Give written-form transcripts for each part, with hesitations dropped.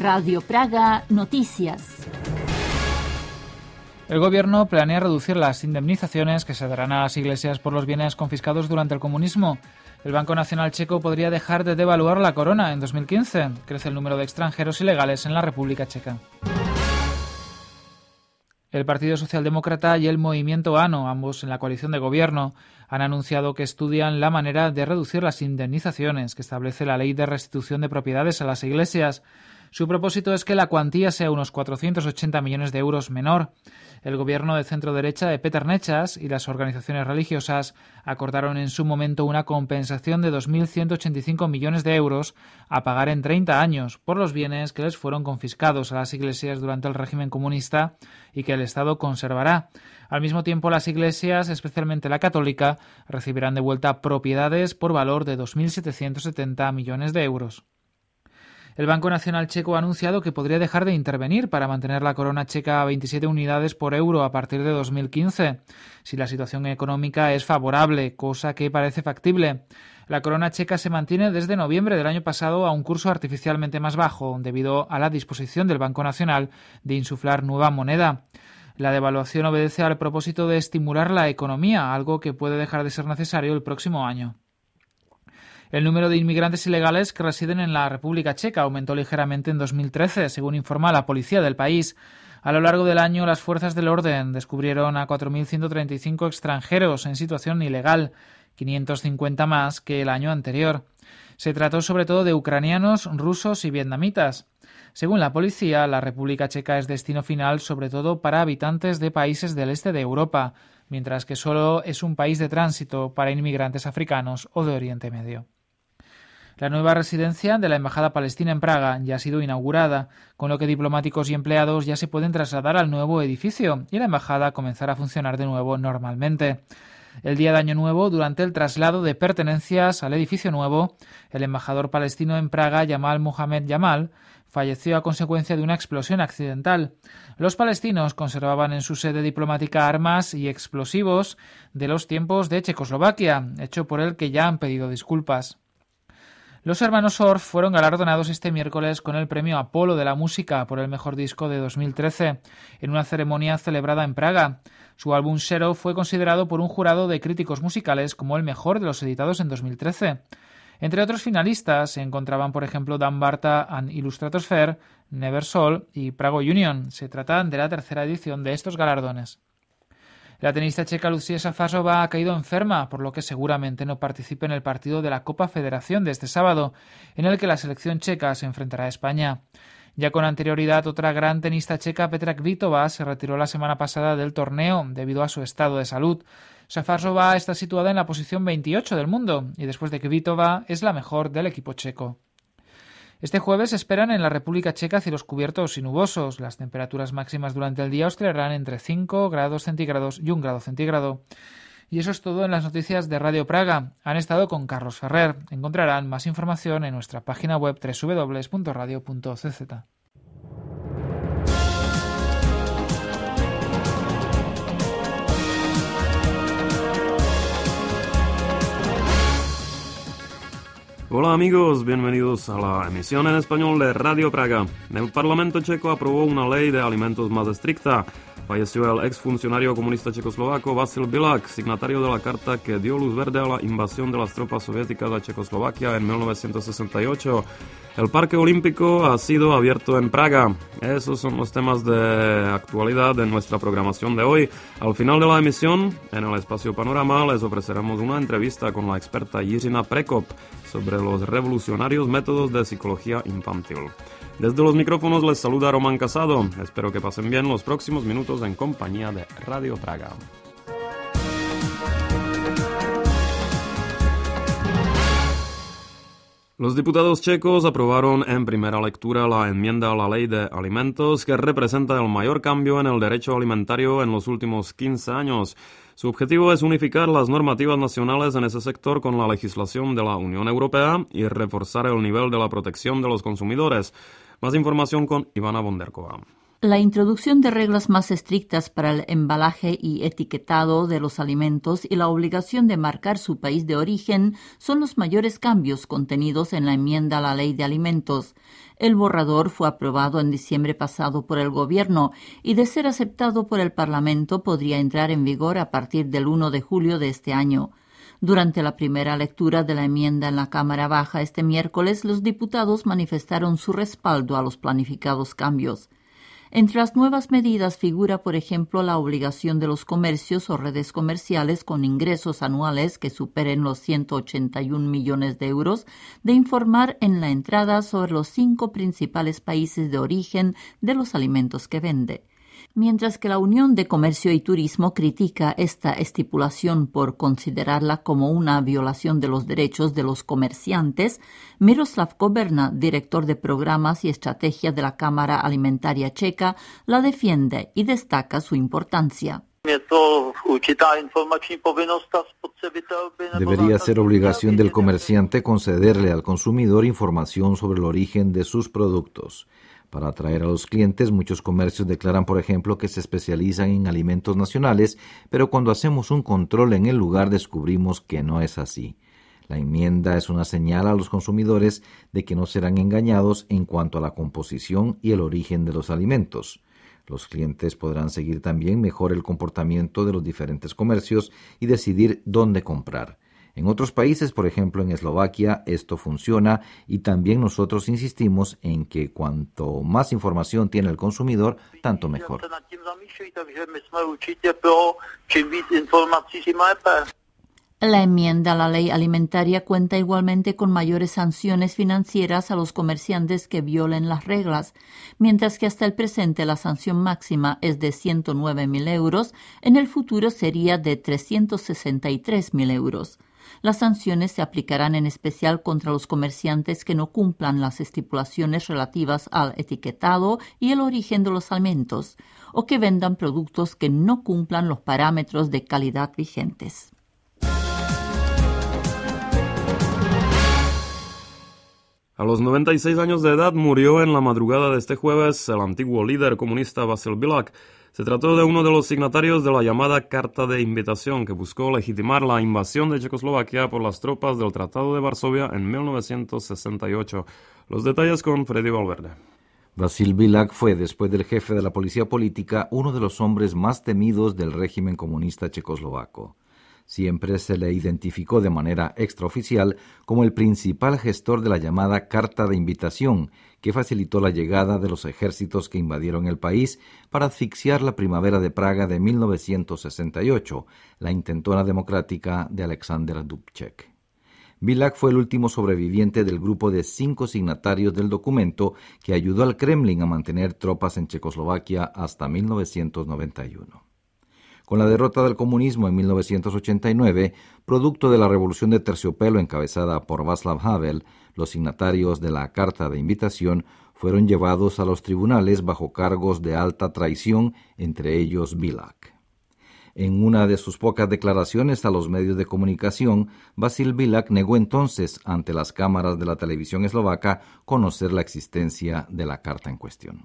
Radio Praga Noticias. El gobierno planea reducir las indemnizaciones que se darán a las iglesias por los bienes confiscados durante el comunismo. El Banco Nacional Checo podría dejar de devaluar la corona en 2015. Crece el número de extranjeros ilegales en la República Checa. El Partido Socialdemócrata y el Movimiento ANO, ambos en la coalición de gobierno, han anunciado que estudian la manera de reducir las indemnizaciones que establece la Ley de Restitución de Propiedades a las iglesias. Su propósito es que la cuantía sea unos 480 millones de euros menor. El gobierno de centro-derecha de Peter Nečas y las organizaciones religiosas acordaron en su momento una compensación de 2.185 millones de euros a pagar en 30 años por los bienes que les fueron confiscados a las iglesias durante el régimen comunista y que el Estado conservará. Al mismo tiempo, las iglesias, especialmente la católica, recibirán de vuelta propiedades por valor de 2.770 millones de euros. El Banco Nacional Checo ha anunciado que podría dejar de intervenir para mantener la corona checa a 27 unidades por euro a partir de 2015, si la situación económica es favorable, cosa que parece factible. La corona checa se mantiene desde noviembre del año pasado a un curso artificialmente más bajo, debido a la disposición del Banco Nacional de insuflar nueva moneda. La devaluación obedece al propósito de estimular la economía, algo que puede dejar de ser necesario el próximo año. El número de inmigrantes ilegales que residen en la República Checa aumentó ligeramente en 2013, según informa la policía del país. A lo largo del año, las fuerzas del orden descubrieron a 4.135 extranjeros en situación ilegal, 550 más que el año anterior. Se trató sobre todo de ucranianos, rusos y vietnamitas. Según la policía, la República Checa es destino final sobre todo para habitantes de países del este de Europa, mientras que solo es un país de tránsito para inmigrantes africanos o de Oriente Medio. La nueva residencia de la Embajada Palestina en Praga ya ha sido inaugurada, con lo que diplomáticos y empleados ya se pueden trasladar al nuevo edificio y la embajada comenzará a funcionar de nuevo normalmente. El día de Año Nuevo, durante el traslado de pertenencias al edificio nuevo, el embajador palestino en Praga, Yamal Mohamed Yamal, falleció a consecuencia de una explosión accidental. Los palestinos conservaban en su sede diplomática armas y explosivos de los tiempos de Checoslovaquia, hecho por el que ya han pedido disculpas. Los hermanos Orff fueron galardonados este miércoles con el premio Apolo de la música por el mejor disco de 2013, en una ceremonia celebrada en Praga. Su álbum Zero fue considerado por un jurado de críticos musicales como el mejor de los editados en 2013. Entre otros finalistas se encontraban, por ejemplo, Dan Barta and Illustratosphere, Never Soul y Prago Union. Se trata de la tercera edición de estos galardones. La tenista checa Lucia Šafářová ha caído enferma, por lo que seguramente no participe en el partido de la Copa Federación de este sábado, en el que la selección checa se enfrentará a España. Ya con anterioridad, otra gran tenista checa, Petra Kvitova, se retiró la semana pasada del torneo debido a su estado de salud. Šafářová está situada en la posición 28 del mundo y después de Kvitova es la mejor del equipo checo. Este jueves se esperan en la República Checa cielos cubiertos y nubosos. Las temperaturas máximas durante el día oscilarán entre 5 grados centígrados y 1 grado centígrado. Y eso es todo en las noticias de Radio Praga. Han estado con Carlos Ferrer. Encontrarán más información en nuestra página web www.radio.cz. Hola amigos, bienvenidos a la emisión en español de Radio Praga. El Parlamento checo aprobó una ley de alimentos más estricta. Falleció el exfuncionario comunista checoslovaco Vasil Bilak, signatario de la carta que dio luz verde a la invasión de las tropas soviéticas a Checoslovaquia en 1968. El Parque Olímpico ha sido abierto en Praga. Esos son los temas de actualidad de nuestra programación de hoy. Al final de la emisión, en el espacio Panorama, les ofreceremos una entrevista con la experta Jiřina Prekop sobre los revolucionarios métodos de psicología infantil. Desde los micrófonos les saluda Román Casado. Espero que pasen bien los próximos minutos en compañía de Radio Praga. Los diputados checos aprobaron en primera lectura la enmienda a la Ley de Alimentos, que representa el mayor cambio en el derecho alimentario en los últimos 15 años. Su objetivo es unificar las normativas nacionales en ese sector con la legislación de la Unión Europea y reforzar el nivel de la protección de los consumidores. Más información con Ivana Bonderková. La introducción de reglas más estrictas para el embalaje y etiquetado de los alimentos y la obligación de marcar su país de origen son los mayores cambios contenidos en la enmienda a la Ley de Alimentos. El borrador fue aprobado en diciembre pasado por el Gobierno y, de ser aceptado por el Parlamento, podría entrar en vigor a partir del 1 de julio de este año. Durante la primera lectura de la enmienda en la Cámara Baja este miércoles, los diputados manifestaron su respaldo a los planificados cambios. Entre las nuevas medidas figura, por ejemplo, la obligación de los comercios o redes comerciales con ingresos anuales que superen los 181 millones de euros de informar en la entrada sobre los 5 principales países de origen de los alimentos que vende. Mientras que la Unión de Comercio y Turismo critica esta estipulación por considerarla como una violación de los derechos de los comerciantes, Miroslav Koberna, director de programas y estrategia de la Cámara Alimentaria Checa, la defiende y destaca su importancia. Debería ser obligación del comerciante concederle al consumidor información sobre el origen de sus productos. Para atraer a los clientes, muchos comercios declaran, por ejemplo, que se especializan en alimentos nacionales, pero cuando hacemos un control en el lugar descubrimos que no es así. La enmienda es una señal a los consumidores de que no serán engañados en cuanto a la composición y el origen de los alimentos. Los clientes podrán seguir también mejor el comportamiento de los diferentes comercios y decidir dónde comprar. En otros países, por ejemplo en Eslovaquia, esto funciona y también nosotros insistimos en que cuanto más información tiene el consumidor, tanto mejor. La enmienda a la ley alimentaria cuenta igualmente con mayores sanciones financieras a los comerciantes que violen las reglas. Mientras que hasta el presente la sanción máxima es de 109.000 euros, en el futuro sería de 363.000 euros. Las sanciones se aplicarán en especial contra los comerciantes que no cumplan las estipulaciones relativas al etiquetado y el origen de los alimentos, o que vendan productos que no cumplan los parámetros de calidad vigentes. A los 96 años de edad murió en la madrugada de este jueves el antiguo líder comunista Vasil Biľak. Se trató de uno de los signatarios de la llamada Carta de Invitación, que buscó legitimar la invasión de Checoslovaquia por las tropas del Tratado de Varsovia en 1968. Los detalles con Freddy Valverde. Vasil Biľak fue, después del jefe de la policía política, uno de los hombres más temidos del régimen comunista checoslovaco. Siempre se le identificó de manera extraoficial como el principal gestor de la llamada Carta de Invitación, que facilitó la llegada de los ejércitos que invadieron el país para asfixiar la primavera de Praga de 1968, la intentona democrática de Alexander Dubček. Biľak fue el último sobreviviente del grupo de 5 signatarios del documento que ayudó al Kremlin a mantener tropas en Checoslovaquia hasta 1991. Con la derrota del comunismo en 1989, producto de la revolución de terciopelo encabezada por Václav Havel, los signatarios de la Carta de Invitación fueron llevados a los tribunales bajo cargos de alta traición, entre ellos Biľak. En una de sus pocas declaraciones a los medios de comunicación, Vasil Biľak negó entonces ante las cámaras de la televisión eslovaca conocer la existencia de la carta en cuestión.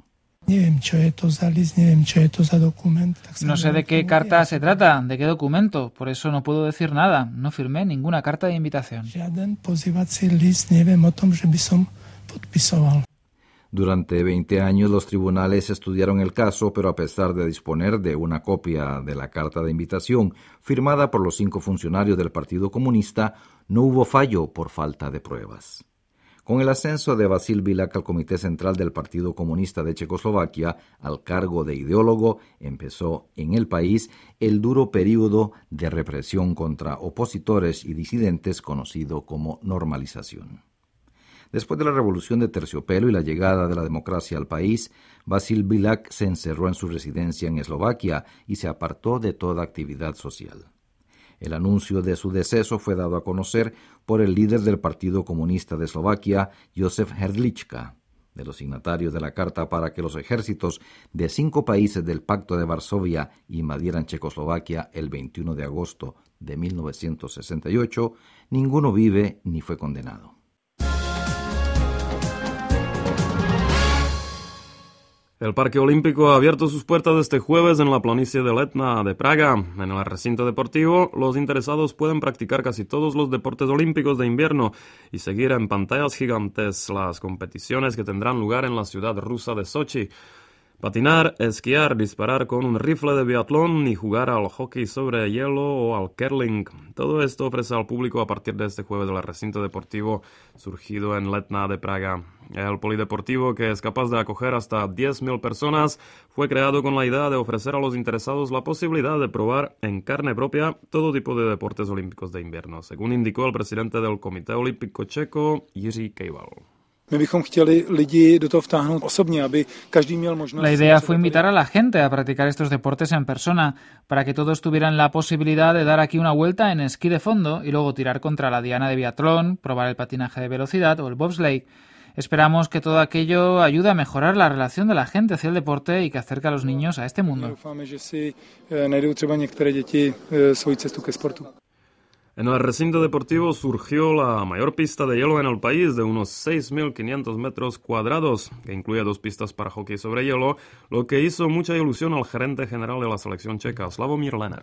No sé de qué carta se trata, de qué documento, por eso no puedo decir nada. No firmé ninguna carta de invitación. Durante 20 años los tribunales estudiaron el caso, pero a pesar de disponer de una copia de la carta de invitación firmada por los 5 funcionarios del Partido Comunista, no hubo fallo por falta de pruebas. Con el ascenso de Vasil Biľak al Comité Central del Partido Comunista de Checoslovaquia, al cargo de ideólogo, empezó en el país el duro período de represión contra opositores y disidentes conocido como normalización. Después de la revolución de terciopelo y la llegada de la democracia al país, Vasil Biľak se encerró en su residencia en Eslovaquia y se apartó de toda actividad social. El anuncio de su deceso fue dado a conocer por el líder del Partido Comunista de Eslovaquia, Josef Hrdlička. De los signatarios de la carta para que los ejércitos de 5 países del Pacto de Varsovia invadieran Checoslovaquia el 21 de agosto de 1968, ninguno vive ni fue condenado. El Parque Olímpico ha abierto sus puertas este jueves en la planicie de Letna de Praga. En el recinto deportivo, los interesados pueden practicar casi todos los deportes olímpicos de invierno y seguir en pantallas gigantes las competiciones que tendrán lugar en la ciudad rusa de Sochi. Patinar, esquiar, disparar con un rifle de biatlón y jugar al hockey sobre hielo o al curling. Todo esto ofrece al público a partir de este jueves del recinto deportivo surgido en Letna de Praga. El polideportivo, que es capaz de acoger hasta 10.000 personas, fue creado con la idea de ofrecer a los interesados la posibilidad de probar en carne propia todo tipo de deportes olímpicos de invierno, según indicó el presidente del Comité Olímpico Checo, Jiří Kejval. La idea fue invitar a la gente a practicar estos deportes en persona, para que todos tuvieran la posibilidad de dar aquí una vuelta en esquí de fondo y luego tirar contra la diana de biatlón, probar el patinaje de velocidad o el bobsleigh. Esperamos que todo aquello ayude a mejorar la relación de la gente hacia el deporte y que acerque a los niños a este mundo. En el recinto deportivo surgió la mayor pista de hielo en el país, de unos 6.500 metros cuadrados, que incluye 2 pistas para hockey sobre hielo, lo que hizo mucha ilusión al gerente general de la selección checa, Slavomír Lener.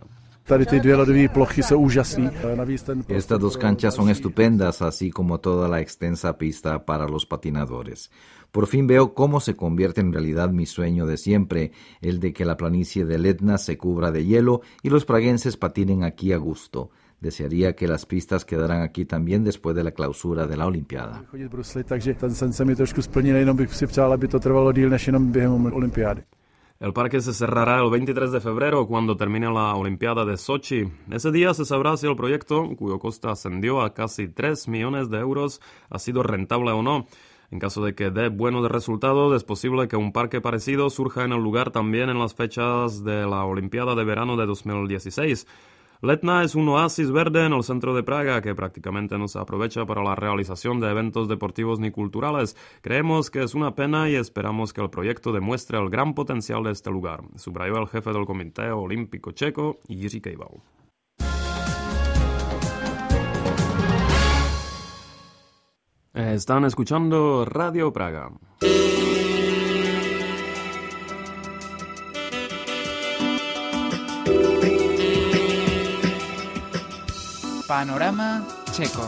Estas 2 canchas son estupendas, así como toda la extensa pista para los patinadores. Por fin veo cómo se convierte en realidad mi sueño de siempre, el de que la planicie de Letna se cubra de hielo y los praguenses patinen aquí a gusto. Desearía que las pistas quedaran aquí también después de la clausura de la Olimpiada. El parque se cerrará el 23 de febrero cuando termine la Olimpiada de Sochi. Ese día se sabrá si el proyecto, cuyo coste ascendió a casi 3 millones de euros, ha sido rentable o no. En caso de que dé buenos resultados, es posible que un parque parecido surja en el lugar también en las fechas de la Olimpiada de verano de 2016. Letna es un oasis verde en el centro de Praga que prácticamente no se aprovecha para la realización de eventos deportivos ni culturales. Creemos que es una pena y esperamos que el proyecto demuestre el gran potencial de este lugar, subrayó el jefe del Comité Olímpico Checo, Jiří Kejval. Están escuchando Radio Praga. Panorama checo.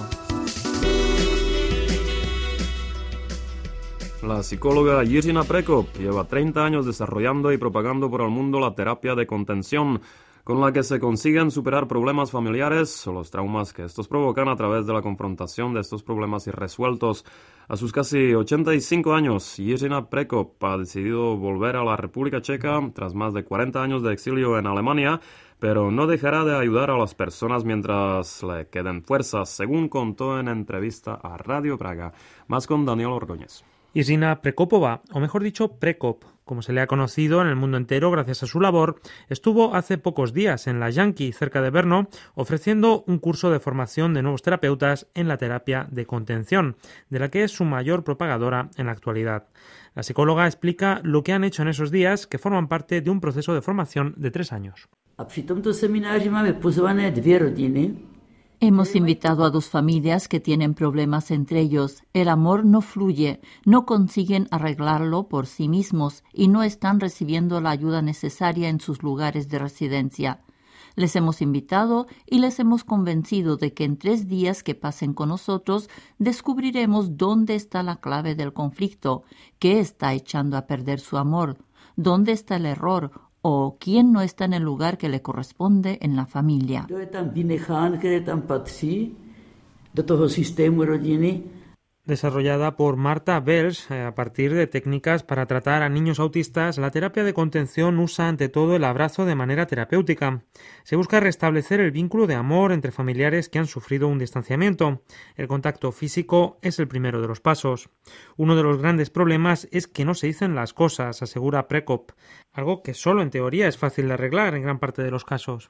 La psicóloga Jiřina Prekop lleva 30 años desarrollando y propagando por el mundo la terapia de contención, con la que se consiguen superar problemas familiares o los traumas que estos provocan a través de la confrontación de estos problemas irresueltos. A sus casi 85 años, Jiřina Prekop ha decidido volver a la República Checa tras más de 40 años de exilio en Alemania, pero no dejará de ayudar a las personas mientras le queden fuerzas, según contó en entrevista a Radio Praga. Más con Daniel Orgoñez. Jiřina Prekopova, o mejor dicho, Prekop, como se le ha conocido en el mundo entero gracias a su labor, estuvo hace pocos días en la Yankee, cerca de Brno, ofreciendo un curso de formación de nuevos terapeutas en la terapia de contención, de la que es su mayor propagadora en la actualidad. La psicóloga explica lo que han hecho en esos días, que forman parte de un proceso de formación de 3 años. A při tomto semináři máme pozvané 2 rodiny. Hemos invitado a 2 familias que tienen problemas entre ellos. El amor no fluye, no consiguen arreglarlo por sí mismos y no están recibiendo la ayuda necesaria en sus lugares de residencia. Les hemos invitado y les hemos convencido de que en 3 días que pasen con nosotros descubriremos dónde está la clave del conflicto, qué está echando a perder su amor, dónde está el error o quién no está en el lugar que le corresponde en la familia. Kdo je tam vynechán, který tam patří do toho systému rodiny. Desarrollada por Marta Bels a partir de técnicas para tratar a niños autistas, la terapia de contención usa ante todo el abrazo de manera terapéutica. Se busca restablecer el vínculo de amor entre familiares que han sufrido un distanciamiento. El contacto físico es el primero de los pasos. Uno de los grandes problemas es que no se dicen las cosas, asegura Prekop, algo que solo en teoría es fácil de arreglar en gran parte de los casos.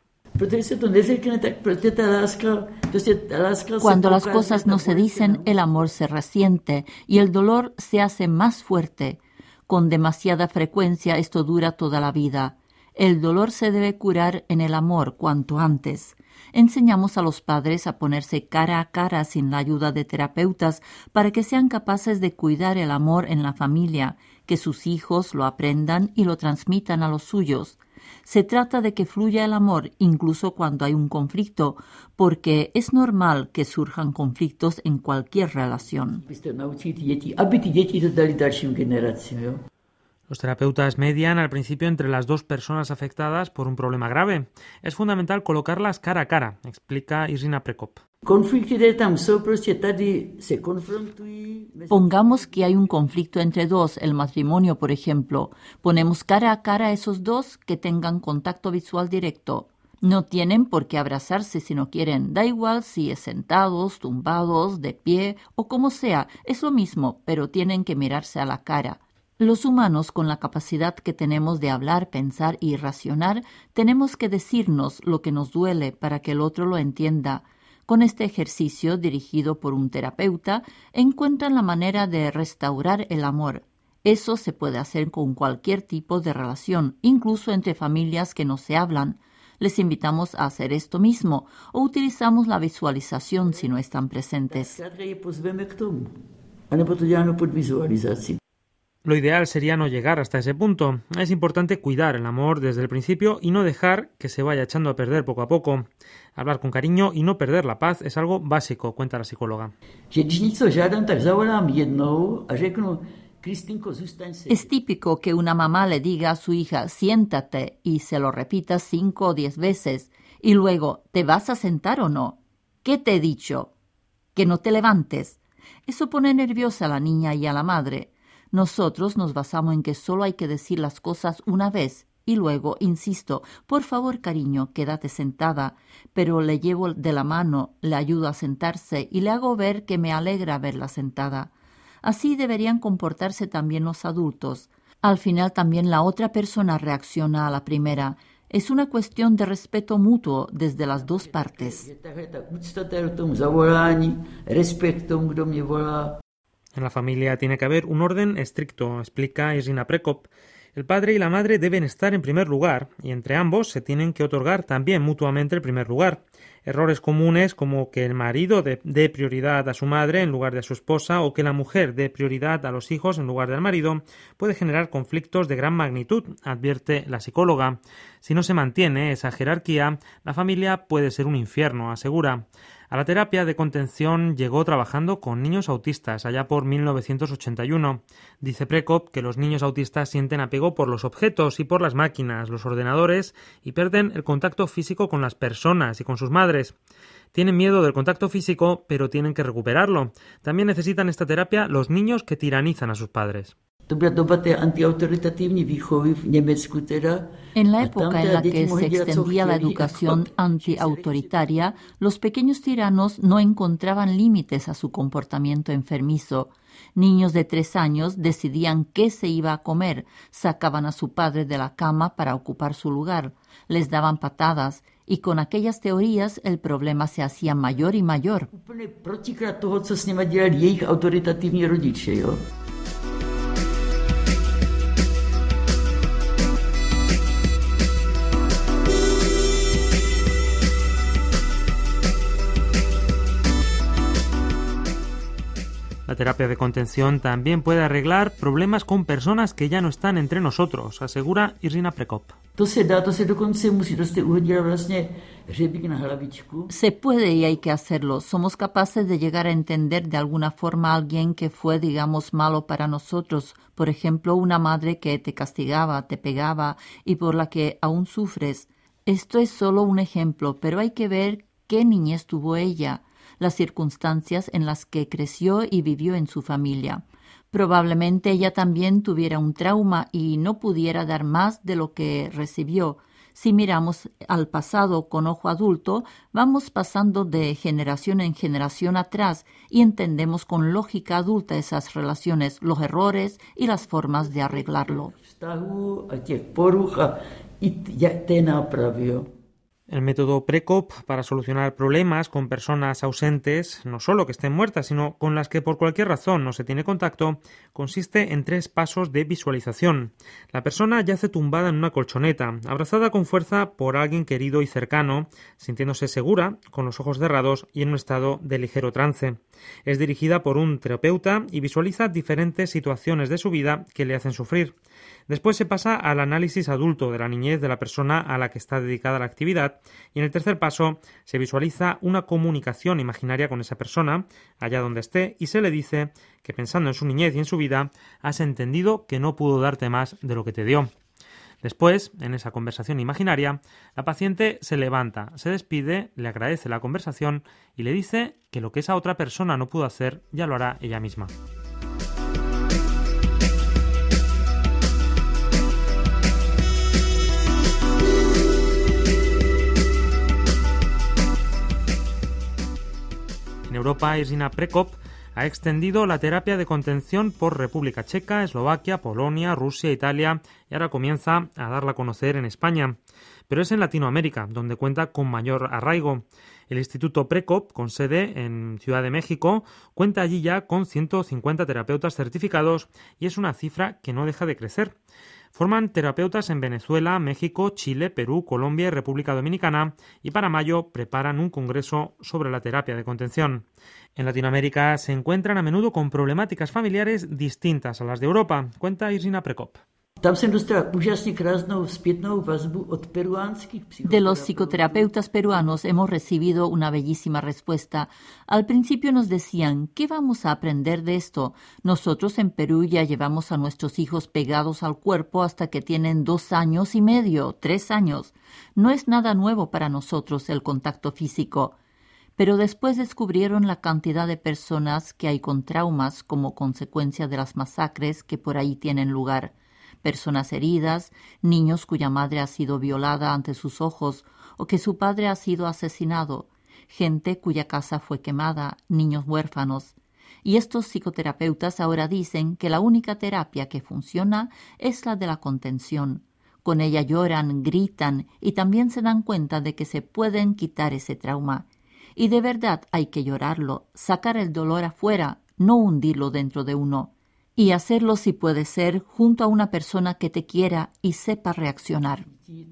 Cuando las cosas no se dicen, el amor se resiente y el dolor se hace más fuerte. Con demasiada frecuencia esto dura toda la vida. El dolor se debe curar en el amor cuanto antes. Enseñamos a los padres a ponerse cara a cara sin la ayuda de terapeutas para que sean capaces de cuidar el amor en la familia, que sus hijos lo aprendan y lo transmitan a los suyos. Se trata de que fluya el amor incluso cuando hay un conflicto, porque es normal que surjan conflictos en cualquier relación. Los terapeutas median al principio entre las dos personas afectadas por un problema grave. Es fundamental colocarlas cara a cara, explica Irina Prekop. Pongamos que hay un conflicto entre dos, el matrimonio, por ejemplo. Ponemos cara a cara a esos dos que tengan contacto visual directo. No tienen por qué abrazarse si no quieren. Da igual si es sentados, tumbados, de pie o como sea. Es lo mismo, pero tienen que mirarse a la cara. Los humanos, con la capacidad que tenemos de hablar, pensar y razonar, tenemos que decirnos lo que nos duele para que el otro lo entienda. Con este ejercicio, dirigido por un terapeuta, encuentran la manera de restaurar el amor. Eso se puede hacer con cualquier tipo de relación, incluso entre familias que no se hablan. Les invitamos a hacer esto mismo o utilizamos la visualización si no están presentes. Lo ideal sería no llegar hasta ese punto. Es importante cuidar el amor desde el principio y no dejar que se vaya echando a perder poco a poco. Hablar con cariño y no perder la paz es algo básico, cuenta la psicóloga. Es típico que una mamá le diga a su hija, siéntate, y se lo repita 5 o 10 veces, y luego, ¿te vas a sentar o no? ¿Qué te he dicho? Que no te levantes. Eso pone nerviosa a la niña y a la madre. Nosotros nos basamos en que solo hay que decir las cosas una vez y luego, insisto, por favor, cariño, quédate sentada, pero le llevo de la mano, le ayudo a sentarse y le hago ver que me alegra verla sentada. Así deberían comportarse también los adultos. Al final también la otra persona reacciona a la primera. Es una cuestión de respeto mutuo desde las dos partes. En la familia tiene que haber un orden estricto, explica Irina Prekop. El padre y la madre deben estar en primer lugar y entre ambos se tienen que otorgar también mutuamente el primer lugar. Errores comunes como que el marido dé prioridad a su madre en lugar de a su esposa o que la mujer dé prioridad a los hijos en lugar del marido puede generar conflictos de gran magnitud, advierte la psicóloga. Si no se mantiene esa jerarquía, la familia puede ser un infierno, asegura. A la terapia de contención llegó trabajando con niños autistas allá por 1981. Dice Prekop que los niños autistas sienten apego por los objetos y por las máquinas, los ordenadores, y pierden el contacto físico con las personas y con sus madres. Tienen miedo del contacto físico, pero tienen que recuperarlo. También necesitan esta terapia los niños que tiranizan a sus padres. En la época en la que se extendía la educación antiautoritaria, los pequeños tiranos no encontraban límites a su comportamiento enfermizo. Niños de 3 años decidían qué se iba a comer, sacaban a su padre de la cama para ocupar su lugar, les daban patadas, y con aquellas teorías el problema se hacía mayor y mayor. La terapia de contención también puede arreglar problemas con personas que ya no están entre nosotros, asegura Irina Prekop. Se puede y hay que hacerlo. Somos capaces de llegar a entender de alguna forma a alguien que fue, digamos, malo para nosotros. Por ejemplo, una madre que te castigaba, te pegaba y por la que aún sufres. Esto es solo un ejemplo, pero hay que ver qué niñez tuvo ella, las circunstancias en las que creció y vivió en su familia. Probablemente ella también tuviera un trauma y no pudiera dar más de lo que recibió. Si miramos al pasado con ojo adulto, vamos pasando de generación en generación atrás y entendemos con lógica adulta esas relaciones, los errores y las formas de arreglarlo. El método PRECOP para solucionar problemas con personas ausentes, no solo que estén muertas, sino con las que por cualquier razón no se tiene contacto, consiste en 3 pasos de visualización. La persona yace tumbada en una colchoneta, abrazada con fuerza por alguien querido y cercano, sintiéndose segura, con los ojos cerrados y en un estado de ligero trance. Es dirigida por un terapeuta y visualiza diferentes situaciones de su vida que le hacen sufrir. Después se pasa al análisis adulto de la niñez de la persona a la que está dedicada la actividad y en el tercer paso se visualiza una comunicación imaginaria con esa persona, allá donde esté, y se le dice que pensando en su niñez y en su vida has entendido que no pudo darte más de lo que te dio. Después, en esa conversación imaginaria, la paciente se levanta, se despide, le agradece la conversación y le dice que lo que esa otra persona no pudo hacer ya lo hará ella misma. En Europa, Jiřina Prekop ha extendido la terapia de contención por República Checa, Eslovaquia, Polonia, Rusia, Italia y ahora comienza a darla a conocer en España. Pero es en Latinoamérica donde cuenta con mayor arraigo. El Instituto Prekop, con sede en Ciudad de México, cuenta allí ya con 150 terapeutas certificados y es una cifra que no deja de crecer. Forman terapeutas en Venezuela, México, Chile, Perú, Colombia y República Dominicana y para mayo preparan un congreso sobre la terapia de contención. En Latinoamérica se encuentran a menudo con problemáticas familiares distintas a las de Europa, cuenta Jiřina Prekop. De los psicoterapeutas peruanos hemos recibido una bellísima respuesta. Al principio nos decían, ¿qué vamos a aprender de esto? Nosotros en Perú ya llevamos a nuestros hijos pegados al cuerpo hasta que tienen 2 años y medio, 3 años. No es nada nuevo para nosotros el contacto físico. Pero después descubrieron la cantidad de personas que hay con traumas como consecuencia de las masacres que por ahí tienen lugar. Personas heridas, niños cuya madre ha sido violada ante sus ojos o que su padre ha sido asesinado, gente cuya casa fue quemada, niños huérfanos. Y estos psicoterapeutas ahora dicen que la única terapia que funciona es la de la contención. Con ella lloran, gritan y también se dan cuenta de que se pueden quitar ese trauma. Y de verdad hay que llorarlo, sacar el dolor afuera, no hundirlo dentro de uno. Y hacerlo si puede ser junto a una persona que te quiera y sepa reaccionar.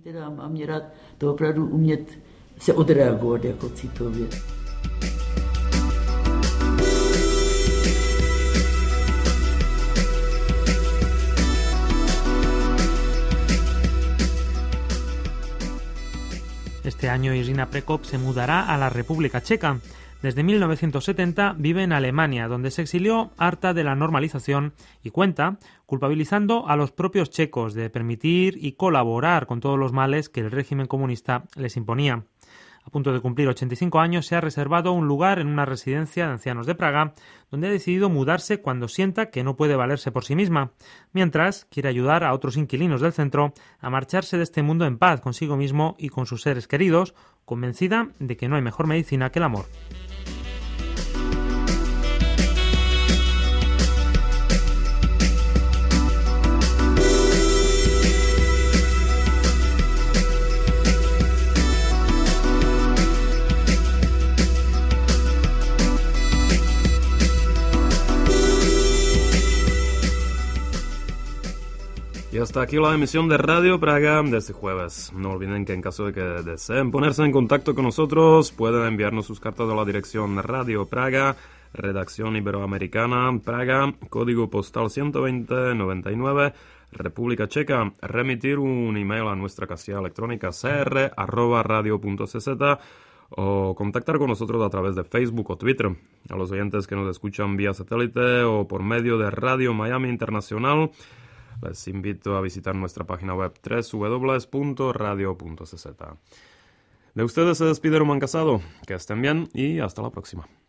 Este año Jiřina Prekop se mudará a la República Checa. Desde 1970 vive en Alemania, donde se exilió harta de la normalización y cuenta culpabilizando a los propios checos de permitir y colaborar con todos los males que el régimen comunista les imponía. A punto de cumplir 85 años se ha reservado un lugar en una residencia de ancianos de Praga, donde ha decidido mudarse cuando sienta que no puede valerse por sí misma, mientras quiere ayudar a otros inquilinos del centro a marcharse de este mundo en paz consigo mismo y con sus seres queridos, convencida de que no hay mejor medicina que el amor. Y hasta aquí la emisión de Radio Praga de este jueves. No olviden que en caso de que deseen ponerse en contacto con nosotros, pueden enviarnos sus cartas a la dirección Radio Praga, Redacción Iberoamericana, Praga, código postal 12099, República Checa. Remitir un email a nuestra casilla electrónica cr@radio.cz o contactar con nosotros a través de Facebook o Twitter. A los oyentes que nos escuchan vía satélite o por medio de Radio Miami Internacional, les invito a visitar nuestra página web www.radio.cz. De ustedes se despide Román Casado. Que estén bien y hasta la próxima.